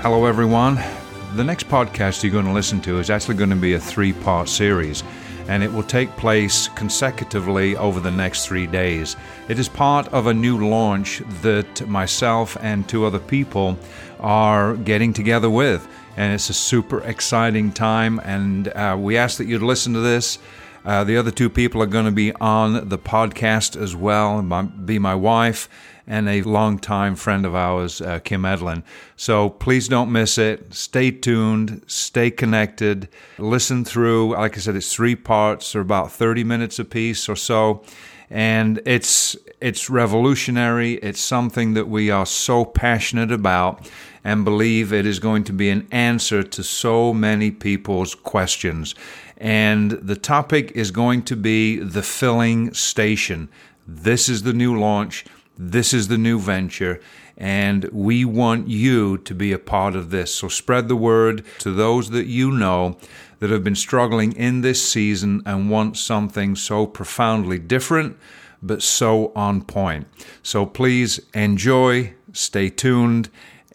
Hello, everyone. The next podcast you're going to listen to is actually going to be a 3-part series, and it will take place consecutively over the next 3 days. It is part of a new launch that myself and 2 other people are getting together with, and it's a super exciting time, and we ask that you'd listen to this. The other 2 people are going to be on the podcast as well, be my wife and a longtime friend of ours, Kim Edlin. So please don't miss it. Stay tuned, stay connected, listen through. Like I said, it's 3 parts, or about 30 minutes apiece or so. And it's revolutionary. It's something that we are so passionate about and believe it is going to be an answer to so many people's questions. And the topic is going to be the filling station. This is the new launch. This is the new venture, and we want you to be a part of this. So spread the word to those that you know that have been struggling in this season and want something so profoundly different, but so on point. So please enjoy, stay tuned,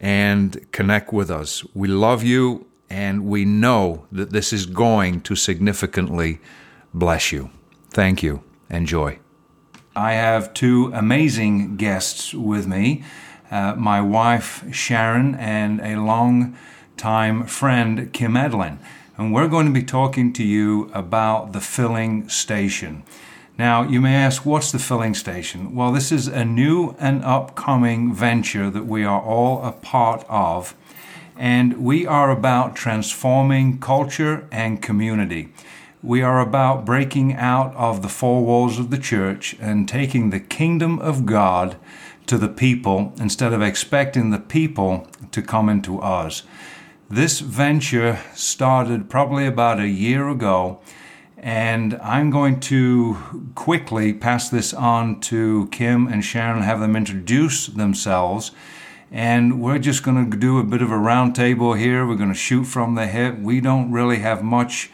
and connect with us. We love you, and we know that this is going to significantly bless you. Thank you. Enjoy. I have 2 amazing guests with me, my wife Sharon and a long-time friend Kim Edlin. And we're going to be talking to you about the filling station. Now, you may ask, what's the filling station? Well, this is a new and upcoming venture that we are all a part of, and we are about transforming culture and community. We are about breaking out of the 4 walls of the church and taking the kingdom of God to the people instead of expecting the people to come into us. This venture started probably about a year ago, and I'm going to quickly pass this on to Kim and Sharon, have them introduce themselves. And we're just going to do a bit of a round table here. We're going to shoot from the hip. We don't really have much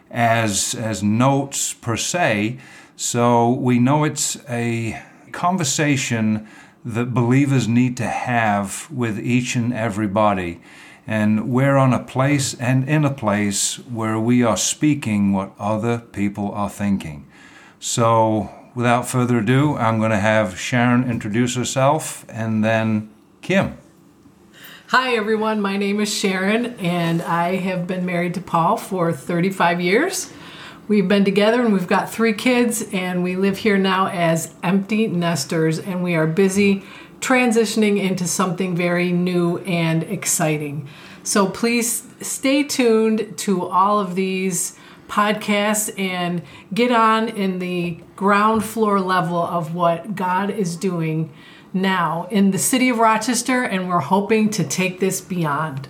as notes per se, so we know it's a conversation that believers need to have with each and everybody. And we're on a place and in a place where we are speaking what other people are thinking. So without further ado, I'm going to have Sharon introduce herself, and then Kim. Hi everyone, my name is Sharon, and I have been married to Paul for 35 years. We've been together and we've got 3 kids, and we live here now as empty nesters, and we are busy transitioning into something very new and exciting. So please stay tuned to all of these podcasts and get on in the ground floor level of what God is doing now in the city of Rochester, and we're hoping to take this beyond.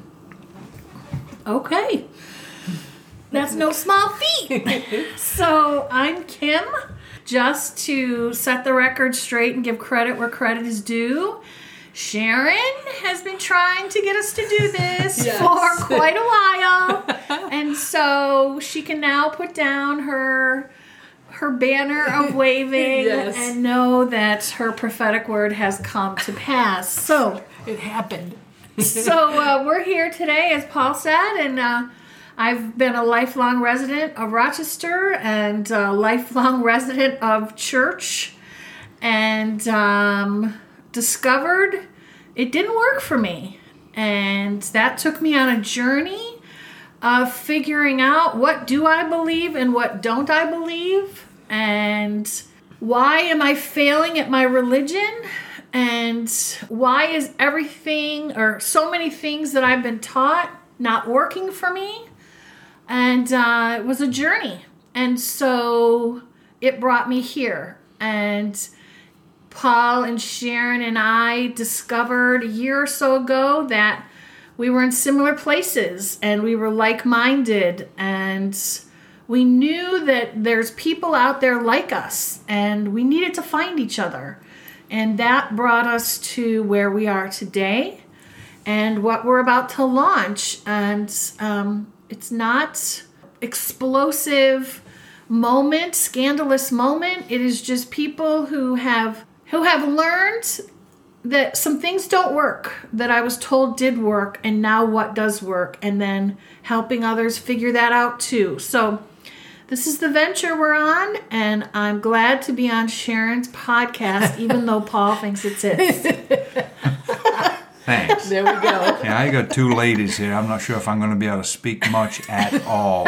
Okay. That's no small feat. So I'm Kim. Just to set the record straight and give credit where credit is due, Sharon has been trying to get us to do this for quite a while. And so she can now put down her banner of waving and know that her prophetic word has come to pass. So it happened. So we're here today, as Paul said, and I've been a lifelong resident of Rochester and a lifelong resident of church, and discovered it didn't work for me. And that took me on a journey of figuring out, what do I believe and what don't I believe? And why am I failing at my religion? And why is everything, or so many things that I've been taught, not working for me? And it was a journey. And so it brought me here. And Paul and Sharon and I discovered a year or so ago that we were in similar places and we were like-minded, and we knew that there's people out there like us, and we needed to find each other. And that brought us to where we are today and what we're about to launch. And it's not explosive moment, scandalous moment. It is just people who have learned that some things don't work that I was told did work, and now what does work, and then helping others figure that out too. So this is the venture we're on, and I'm glad to be on Sharon's podcast, even though Paul thinks it's his. Thanks. There we go. Yeah, I got two ladies here. I'm not sure if I'm going to be able to speak much at all.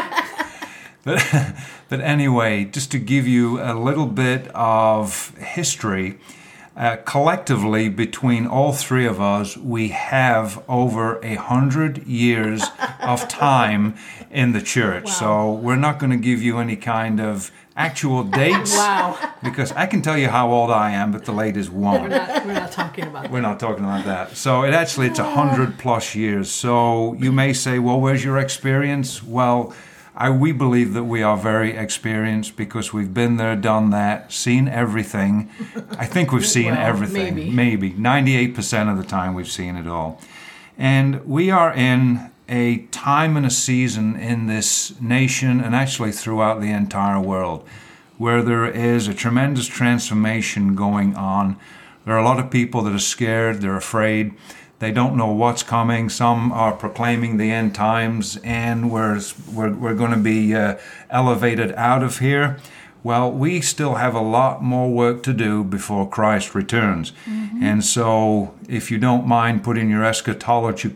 But anyway, just to give you a little bit of history, collectively, between all three of us, we have over 100 years of time in the church. Wow. So we're not going to give you any kind of actual dates. Wow. Because I can tell you how old I am, but the ladies won't. We're not talking about that. We're not talking about that. So it's 100 plus years. So you may say, well, where's your experience? Well, we believe that we are very experienced because we've been there, done that, seen everything. I think we've seen everything. Maybe. 98% of the time we've seen it all. And we are in a time and a season in this nation and actually throughout the entire world where there is a tremendous transformation going on. There are a lot of people that are scared, they're afraid. They don't know what's coming. Some are proclaiming the end times, and we're going to be elevated out of here. Well, we still have a lot more work to do before Christ returns. Mm-hmm. And so, if you don't mind putting your eschatological,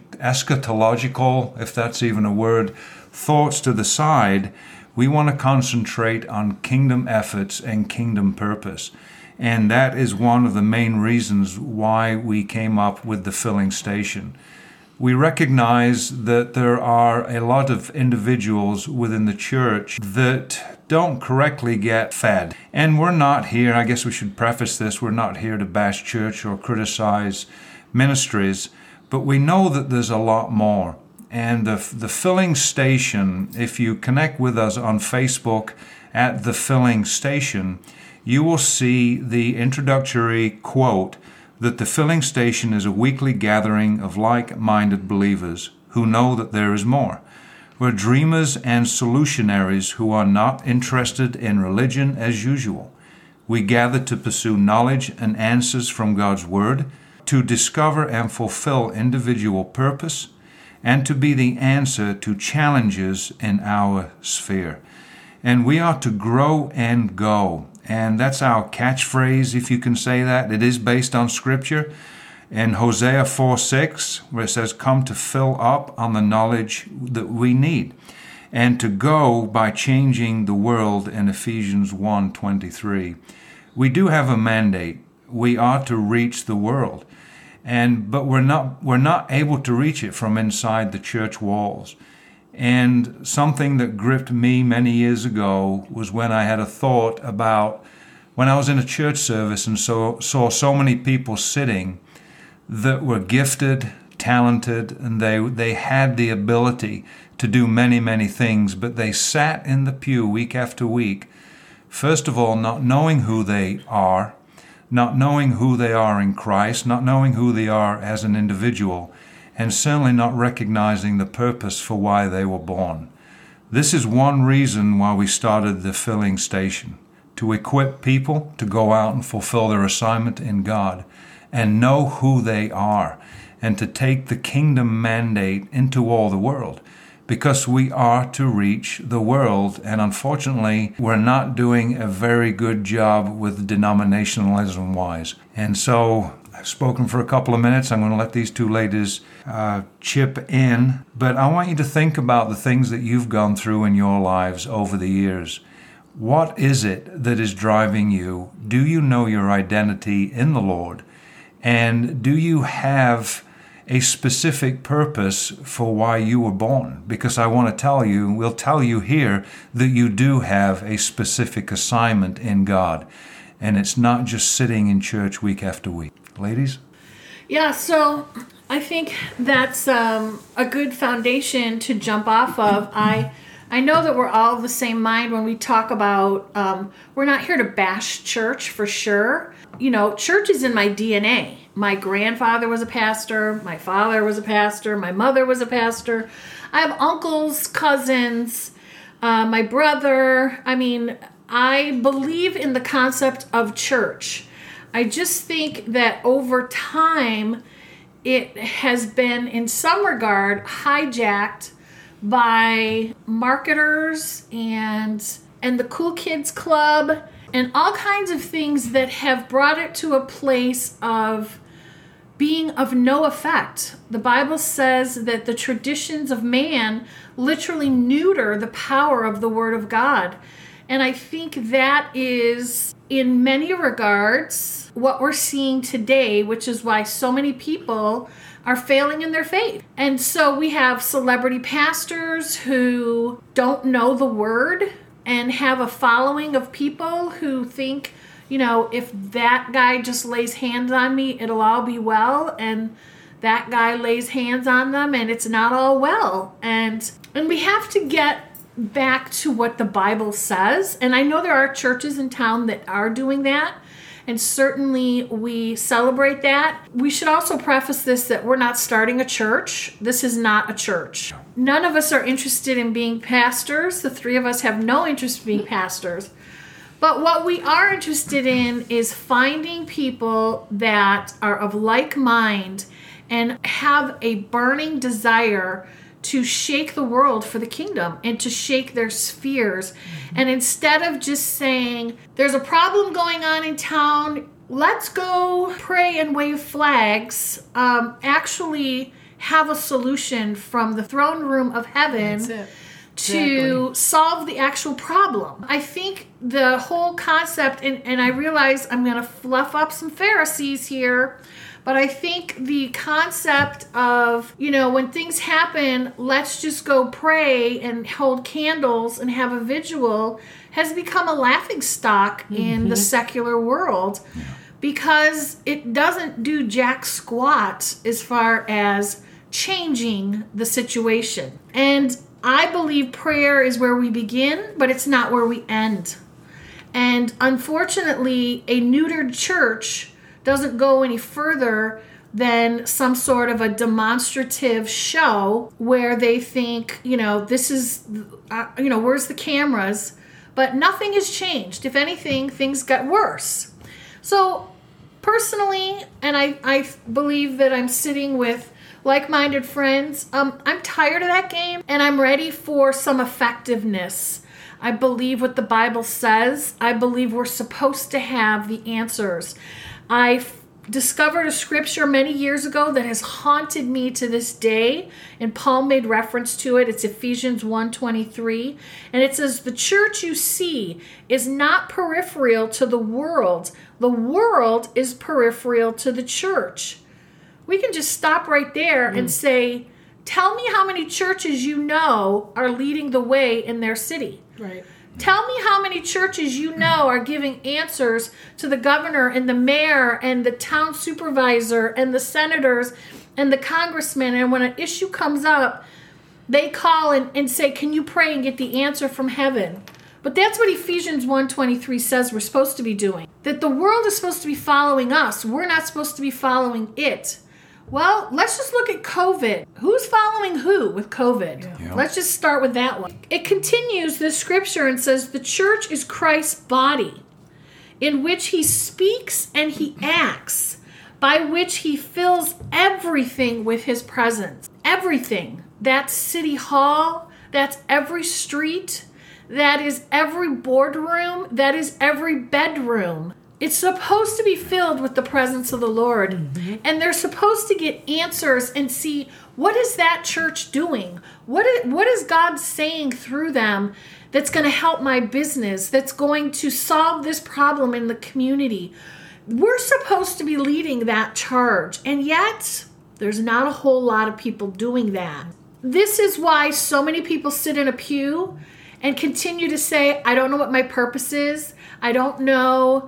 if that's even a word, thoughts to the side, we want to concentrate on kingdom efforts and kingdom purpose. And that is one of the main reasons why we came up with the filling station. We recognize that there are a lot of individuals within the church that don't correctly get fed. And we're not here, I guess we should preface this, we're not here to bash church or criticize ministries, but we know that there's a lot more. And the filling station, if you connect with us on Facebook at the filling station, you will see the introductory quote that the filling station is a weekly gathering of like-minded believers who know that there is more. We're dreamers and solutionaries who are not interested in religion as usual. We gather to pursue knowledge and answers from God's Word, to discover and fulfill individual purpose, and to be the answer to challenges in our sphere. And we are to grow and go. And that's our catchphrase, if you can say that. It is based on Scripture. In Hosea 4:6, where it says, come to fill up on the knowledge that we need, and to go by changing the world in Ephesians 1:23. We do have a mandate. We are to reach the world. But we're not able to reach it from inside the church walls. And something that gripped me many years ago was when I had a thought about when I was in a church service and saw so many people sitting that were gifted, talented, and they had the ability to do many, many things, but they sat in the pew week after week, first of all, not knowing who they are, not knowing who they are in Christ, not knowing who they are as an individual, and certainly not recognizing the purpose for why they were born. This is one reason why we started the filling station, to equip people to go out and fulfill their assignment in God and know who they are, and to take the kingdom mandate into all the world, because we are to reach the world, and unfortunately we're not doing a very good job with denominationalism-wise. And so I've spoken for a couple of minutes. I'm going to let these two ladies chip in. But I want you to think about the things that you've gone through in your lives over the years. What is it that is driving you? Do you know your identity in the Lord? And do you have a specific purpose for why you were born? Because I want to we'll tell you here that you do have a specific assignment in God. And it's not just sitting in church week after week. Ladies? Yeah, so I think that's a good foundation to jump off of. I know that we're all of the same mind when we talk about, we're not here to bash church for sure. You know, church is in my DNA. My grandfather was a pastor, my father was a pastor, my mother was a pastor. I have uncles, cousins, my brother. I mean, I believe in the concept of church. I just think that over time, it has been, in some regard, hijacked by marketers and the Cool Kids Club and all kinds of things that have brought it to a place of being of no effect. The Bible says that the traditions of man literally neuter the power of the Word of God. And I think that is, in many regards, what we're seeing today, which is why so many people are failing in their faith. And so we have celebrity pastors who don't know the Word and have a following of people who think, if that guy just lays hands on me, it'll all be well. And that guy lays hands on them and it's not all well. And we have to get back to what the Bible says. And I know there are churches in town that are doing that. And certainly we celebrate that. We should also preface this that we're not starting a church. This is not a church. None of us are interested in being pastors. The three of us have no interest in being pastors. But what we are interested in is finding people that are of like mind and have a burning desire to shake the world for the kingdom and to shake their spheres. Mm-hmm. And instead of just saying, there's a problem going on in town, let's go pray and wave flags, actually have a solution from the throne room of heaven to solve the actual problem. I think the whole concept, and I realize I'm going to fluff up some Pharisees here, but I think the concept of, when things happen, let's just go pray and hold candles and have a vigil has become a laughingstock in the secular world because it doesn't do jack squat as far as changing the situation. And I believe prayer is where we begin, but it's not where we end. And unfortunately, a neutered church doesn't go any further than some sort of a demonstrative show where they think, this is, where's the cameras? But nothing has changed. If anything, things got worse. So personally, and I believe that I'm sitting with like-minded friends, I'm tired of that game and I'm ready for some effectiveness. I believe what the Bible says. I believe we're supposed to have the answers. I discovered a scripture many years ago that has haunted me to this day, and Paul made reference to it. It's Ephesians 1:23, and it says, the church you see is not peripheral to the world. The world is peripheral to the church. We can just stop right there and say, tell me how many churches you know are leading the way in their city. Right. Tell me how many churches you know are giving answers to the governor and the mayor and the town supervisor and the senators and the congressmen. And when an issue comes up, they call and say, can you pray and get the answer from heaven? But that's what Ephesians 1:23 says we're supposed to be doing. That the world is supposed to be following us. We're not supposed to be following it. Well, let's just look at COVID. Who's following who with COVID? Yeah. Let's just start with that one. It continues the scripture and says, the church is Christ's body, in which he speaks and he acts, by which he fills everything with his presence. Everything. That's City Hall. That's every street. That is every boardroom. That is every bedroom. It's supposed to be filled with the presence of the Lord. Mm-hmm. And they're supposed to get answers and see, what is that church doing? What is God saying through them that's going to help my business, that's going to solve this problem in the community? We're supposed to be leading that charge. And yet, there's not a whole lot of people doing that. This is why so many people sit in a pew and continue to say, I don't know what my purpose is. I don't know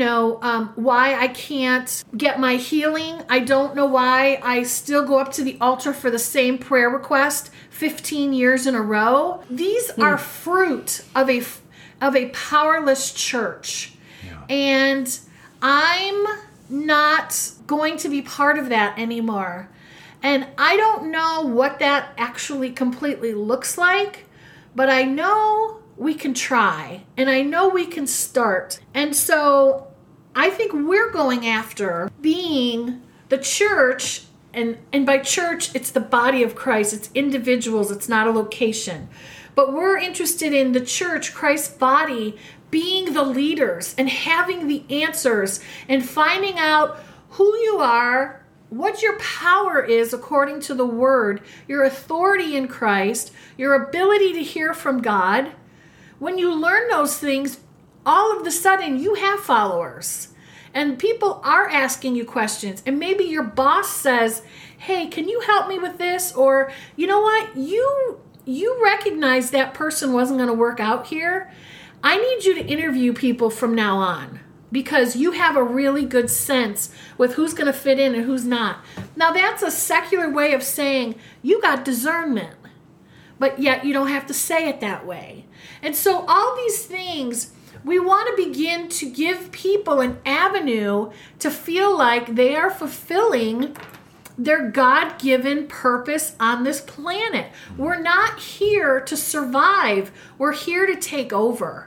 why I can't get my healing. I don't know why I still go up to the altar for the same prayer request 15 years in a row. These are fruit of a powerless church. Yeah. And I'm not going to be part of that anymore. And I don't know what that actually completely looks like, but I know we can try, and I know we can start. And so I think we're going after being the church, and by church, it's the body of Christ. It's individuals. It's not a location. But we're interested in the church, Christ's body, being the leaders and having the answers and finding out who you are, what your power is according to the word, your authority in Christ, your ability to hear from God. When you learn those things, all of a sudden you have followers. And people are asking you questions. And maybe your boss says, hey, can you help me with this? Or, you know what? You recognize that person wasn't going to work out here. I need you to interview people from now on because you have a really good sense with who's going to fit in and who's not. Now, that's a secular way of saying you got discernment, but yet you don't have to say it that way. And so all these things, we want to begin to give people an avenue to feel like they are fulfilling their God-given purpose on this planet. We're not here to survive. We're here to take over.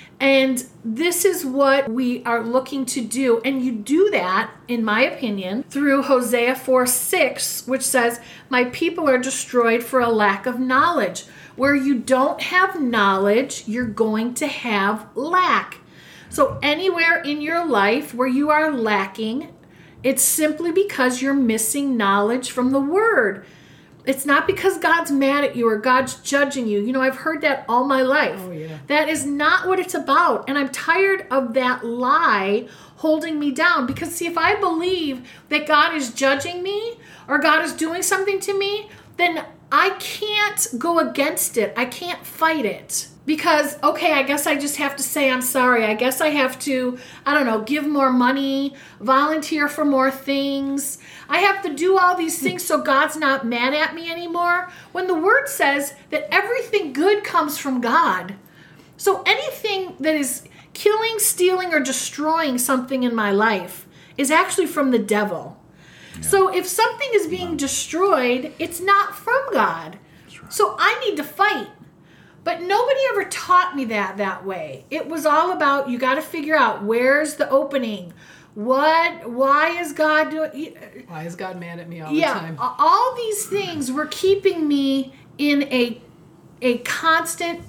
And this is what we are looking to do. And you do that, in my opinion, through Hosea 4:6, which says, my people are destroyed for a lack of knowledge. Where you don't have knowledge, you're going to have lack. So anywhere in your life where you are lacking, it's simply because you're missing knowledge from the word. It's not because God's mad at you or God's judging you. You know, I've heard that all my life. Oh, yeah. That is not what it's about. And I'm tired of that lie holding me down. Because, see, if I believe that God is judging me or God is doing something to me, then I can't go against it. I can't fight it. Because, okay, I guess I just have to say I'm sorry. I guess I have to, I don't know, give more money, volunteer for more things. I have to do all these things so God's not mad at me anymore. When the word says that everything good comes from God. So anything that is killing, stealing, or destroying something in my life is actually from the devil. Yeah. So if something is being destroyed, it's not from God. Right. So I need to fight. But nobody ever taught me that way. It was all about, you got to figure out where's the opening. Why is God doing? Why is God mad at me all the time? Yeah, all these things were keeping me in a constant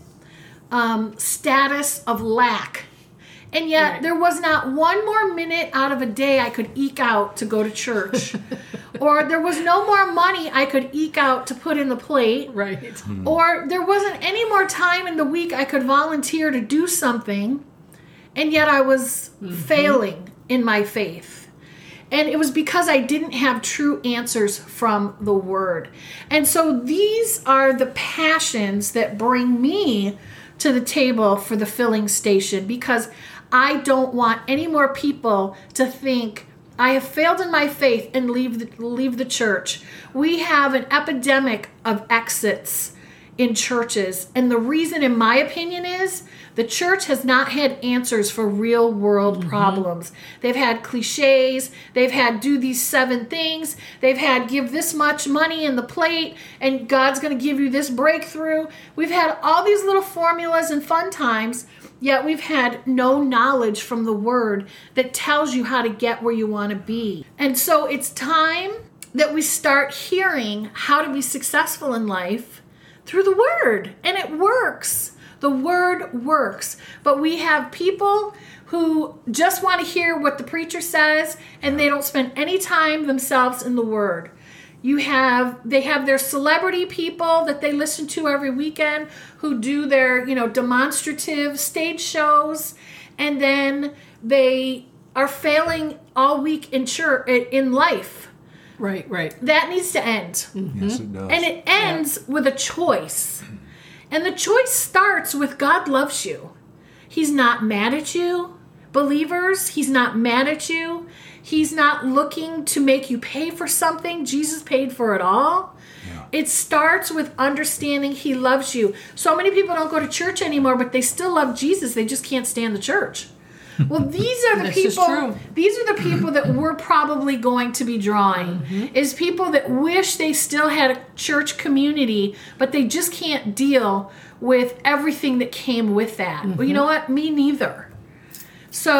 status of lack. And yet right. There was not one more minute out of a day I could eke out to go to church. Or there was no more money I could eke out to put in the plate. Right. Or there wasn't any more time in the week I could volunteer to do something. And yet I was failing in my faith. And it was because I didn't have true answers from the Word. And so these are the passions that bring me to the table for the filling station, because I don't want any more people to think I have failed in my faith and leave the church. We have an epidemic of exits in churches. And the reason, in my opinion, is the church has not had answers for real world problems. They've had cliches. They've had do these 7 things. They've had give this much money in the plate and God's going to give you this breakthrough. We've had all these little formulas and fun times, yet we've had no knowledge from the Word that tells you how to get where you want to be. And so it's time that we start hearing how to be successful in life through the Word. And it works. The Word works. But we have people who just want to hear what the preacher says, and they don't spend any time themselves in the Word. They have their celebrity people that they listen to every weekend who do their, demonstrative stage shows, and then they are failing all week in church, in life. Right. That needs to end. Yes, it does. And it ends with a choice. And the choice starts with God loves you. He's not mad at you, believers. He's not mad at you. He's not looking to make you pay for something. Jesus paid for it all. Yeah. It starts with understanding He loves you. So many people don't go to church anymore, but they still love Jesus. They just can't stand the church. Well, these are the people. These are the people that we're probably going to be drawing. Is people that wish they still had a church community, but they just can't deal with everything that came with that. Well, you know what? Me neither. So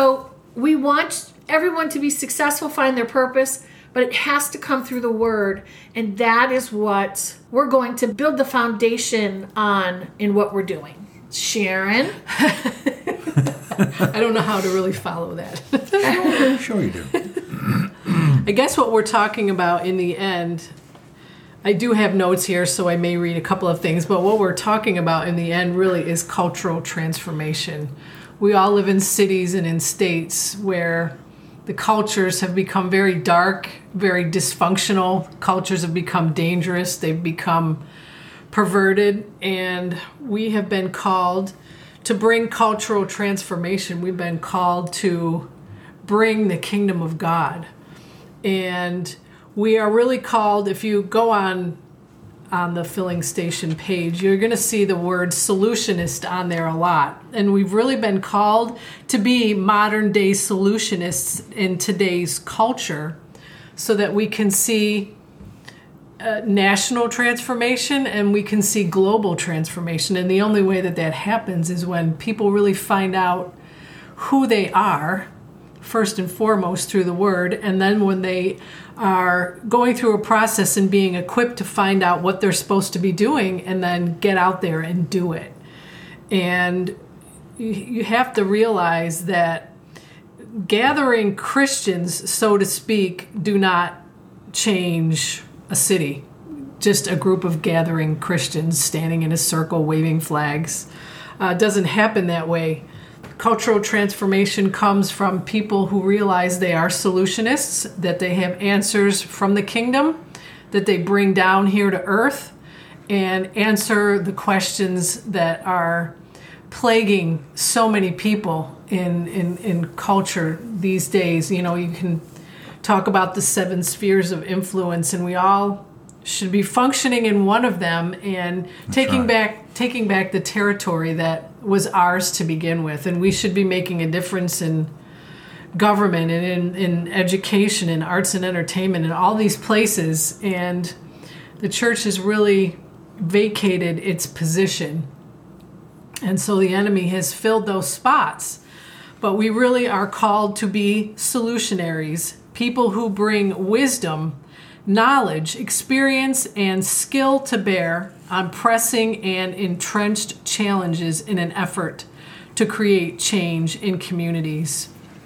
we want everyone to be successful, find their purpose, but it has to come through the Word. And that is what we're going to build the foundation on in what we're doing. Sharon? I don't know how to really follow that. Sure you do. I guess what we're talking about in the end, I do have notes here, so I may read a couple of things, but what we're talking about in the end really is cultural transformation. We all live in cities and in states where the cultures have become very dark, very dysfunctional. Cultures have become dangerous. They've become perverted, and we have been called to bring cultural transformation. We've been called to bring the kingdom of God. And we are really called, if you go on the filling station page, you're going to see the word solutionist on there a lot. And we've really been called to be modern day solutionists in today's culture so that we can see national transformation and we can see global transformation. And the only way that that happens is when people really find out who they are, first and foremost through the Word, and then when they are going through a process and being equipped to find out what they're supposed to be doing and then get out there and do it. And you have to realize that gathering Christians, so to speak, do not change a city. Just a group of gathering Christians standing in a circle waving flags. Doesn't happen that way. Cultural transformation comes from people who realize they are solutionists, that they have answers from the kingdom, that they bring down here to earth and answer the questions that are plaguing so many people in culture these days. You know, you can talk about the 7 spheres of influence, and we all should be functioning in one of them and taking back the territory that was ours to begin with. And we should be making a difference in government and in education and arts and entertainment and all these places. And the church has really vacated its position. And so the enemy has filled those spots. But we really are called to be solutionaries, people who bring wisdom, knowledge, experience, and skill to bear on pressing and entrenched challenges in an effort to create change in communities.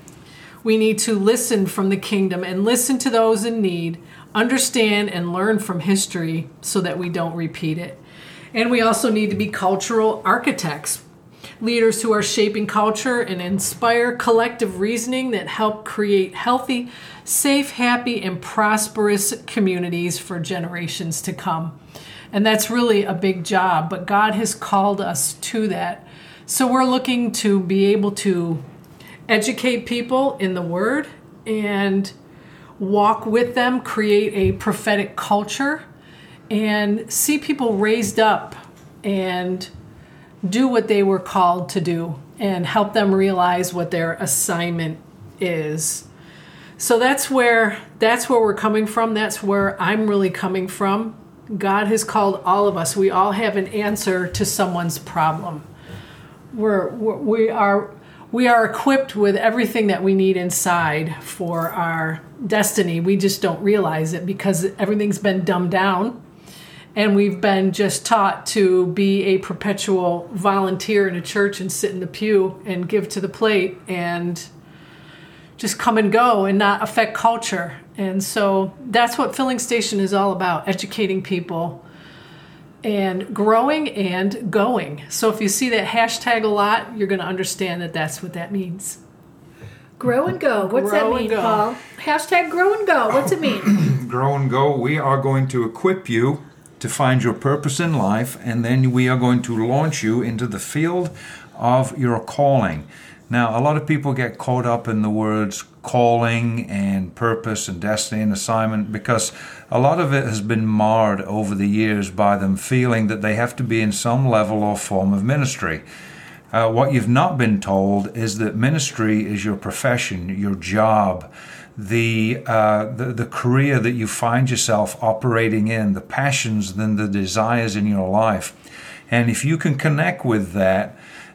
We need to listen from the kingdom and listen to those in need, understand and learn from history so that we don't repeat it. And we also need to be cultural architects, leaders who are shaping culture and inspire collective reasoning that help create healthy, safe, happy, and prosperous communities for generations to come. And that's really a big job, but God has called us to that. So we're looking to be able to educate people in the Word and walk with them, create a prophetic culture, and see people raised up and do what they were called to do and help them realize what their assignment is. So that's where we're coming from. That's where I'm really coming from. God has called all of us. We all have an answer to someone's problem. We are equipped with everything that we need inside for our destiny. We just don't realize it because everything's been dumbed down. And we've been just taught to be a perpetual volunteer in a church and sit in the pew and give to the plate and just come and go and not affect culture. And so that's what Filling Station is all about, educating people and growing and going. So if you see that hashtag a lot, you're going to understand that that's what that means. Grow and go. What's that mean, Paul? Hashtag grow and go. What's it mean? Grow and go. We are going to equip you to find your purpose in life, and then we are going to launch you into the field of your calling. Now, a lot of people get caught up in the words calling and purpose and destiny and assignment because a lot of it has been marred over the years by them feeling that they have to be in some level or form of ministry. What you've not been told is that ministry is your profession, your job, the career that you find yourself operating in, the passions and the desires in your life. And if you can connect with that,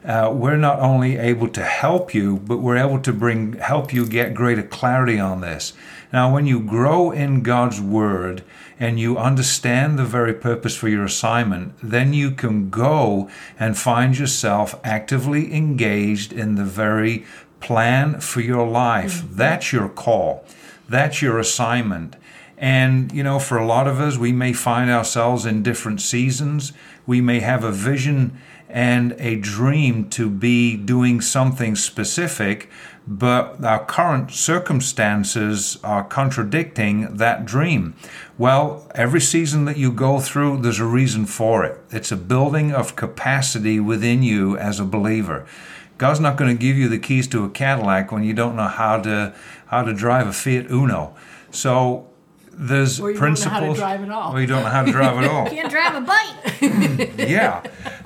we're not only able to help you, but we're able to help you get greater clarity on this. Now, when you grow in God's Word and you understand the very purpose for your assignment, then you can go and find yourself actively engaged in the very plan for your life. That's your call. That's your assignment. And, for a lot of us, we may find ourselves in different seasons. We may have a vision and a dream to be doing something specific, but our current circumstances are contradicting that dream. Well, every season that you go through, there's a reason for it. It's a building of capacity within you as a believer. God's not going to give you the keys to a Cadillac when you don't know how to drive a Fiat Uno. So there's or you principles. Don't know how to drive at all. Or you don't know how to drive at all. Can't drive a bike. Yeah.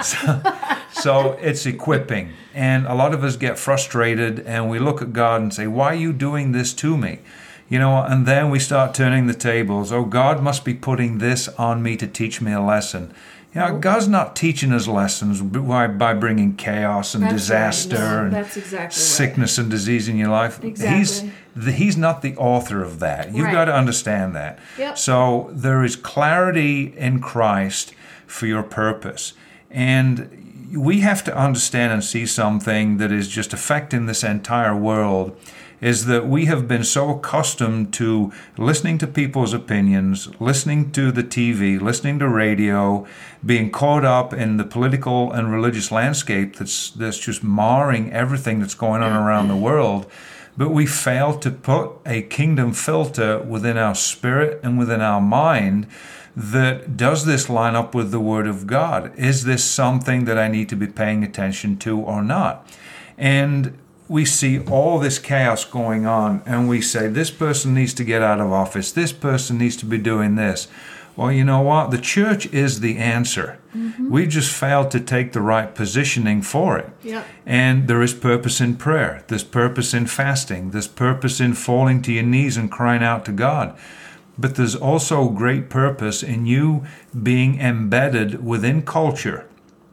So it's equipping. And a lot of us get frustrated and we look at God and say, why are you doing this to me? And then we start turning the tables. Oh, God must be putting this on me to teach me a lesson. God's not teaching us lessons by bringing chaos and disaster and sickness and disease in your life. Exactly. He's not the author of that. You've got to understand that. Yep. So there is clarity in Christ for your purpose. And we have to understand and see something that is just affecting this entire world, is that we have been so accustomed to listening to people's opinions, listening to the TV, listening to radio, being caught up in the political and religious landscape that's just marring everything that's going on around the world. But we fail to put a kingdom filter within our spirit and within our mind that does this line up with the Word of God? Is this something that I need to be paying attention to or not? And we see all this chaos going on and we say, this person needs to get out of office. This person needs to be doing this. Well, you know what? The church is the answer. Mm-hmm. We just failed to take the right positioning for it. Yep. And there is purpose in prayer. There's purpose in fasting. There's purpose in falling to your knees and crying out to God. But there's also great purpose in you being embedded within culture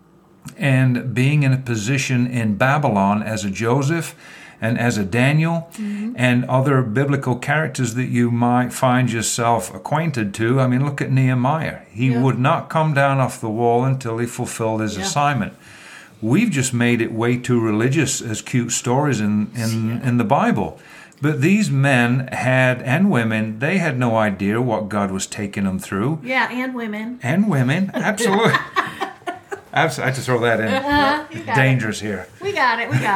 and being in a position in Babylon as a Joseph and as a Daniel and other biblical characters that you might find yourself acquainted to. I mean, look at Nehemiah. He would not come down off the wall until he fulfilled his assignment. We've just made it way too religious as cute stories in the Bible. But these men and women, they had no idea what God was taking them through. Yeah, and women. And women, absolutely. I had to throw that in. Dangerous here. We got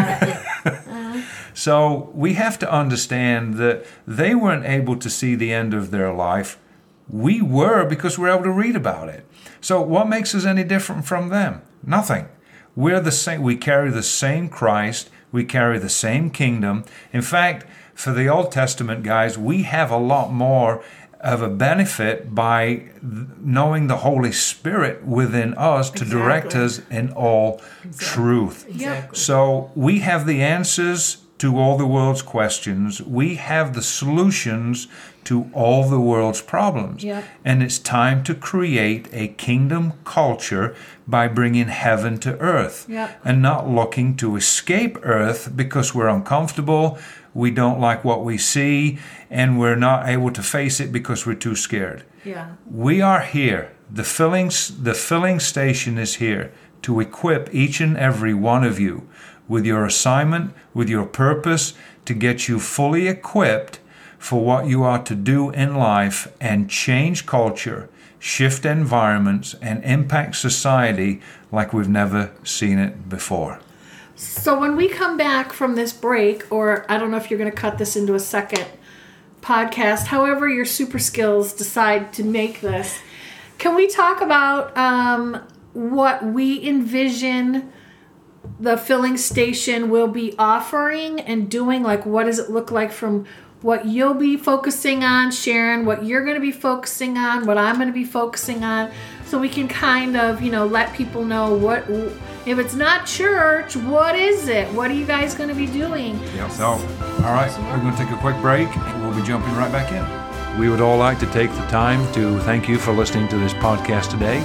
it. So we have to understand that they weren't able to see the end of their life. We were, because we're able to read about it. So what makes us any different from them? Nothing. We're the same. We carry the same Christ. We carry the same kingdom. In fact, for the Old Testament guys, we have a lot more of a benefit by knowing the Holy Spirit within us to direct us in all truth. Exactly. So we have the answers to all the world's questions. We have the solutions to all the world's problems. Yep. And it's time to create a kingdom culture by bringing heaven to earth. Yep. And not looking to escape earth because we're uncomfortable, we don't like what we see, and we're not able to face it because we're too scared. Yeah. We are here. The filling station is here to equip each and every one of you with your assignment, with your purpose, to get you fully equipped for what you are to do in life and change culture, shift environments, and impact society like we've never seen it before. So when we come back from this break, or I don't know if you're going to cut this into a second podcast, however your super skills decide to make this, can we talk about what we envision the filling station will be offering and doing? Like, what does it look like from what you'll be focusing on, Sharon, what you're going to be focusing on, what I'm going to be focusing on, so we can kind of, let people know what, if it's not church, what is it? What are you guys going to be doing? Yeah, so, all right, we're going to take a quick break and we'll be jumping right back in. We would all like to take the time to thank you for listening to this podcast today.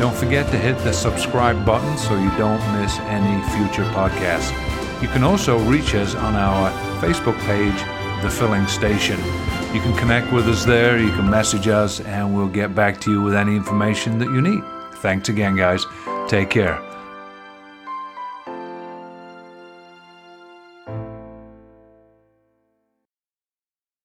Don't forget to hit the subscribe button so you don't miss any future podcasts. You can also reach us on our Facebook page, The Filling Station. You can connect with us there, you can message us, and we'll get back to you with any information that you need. Thanks again, guys. Take care.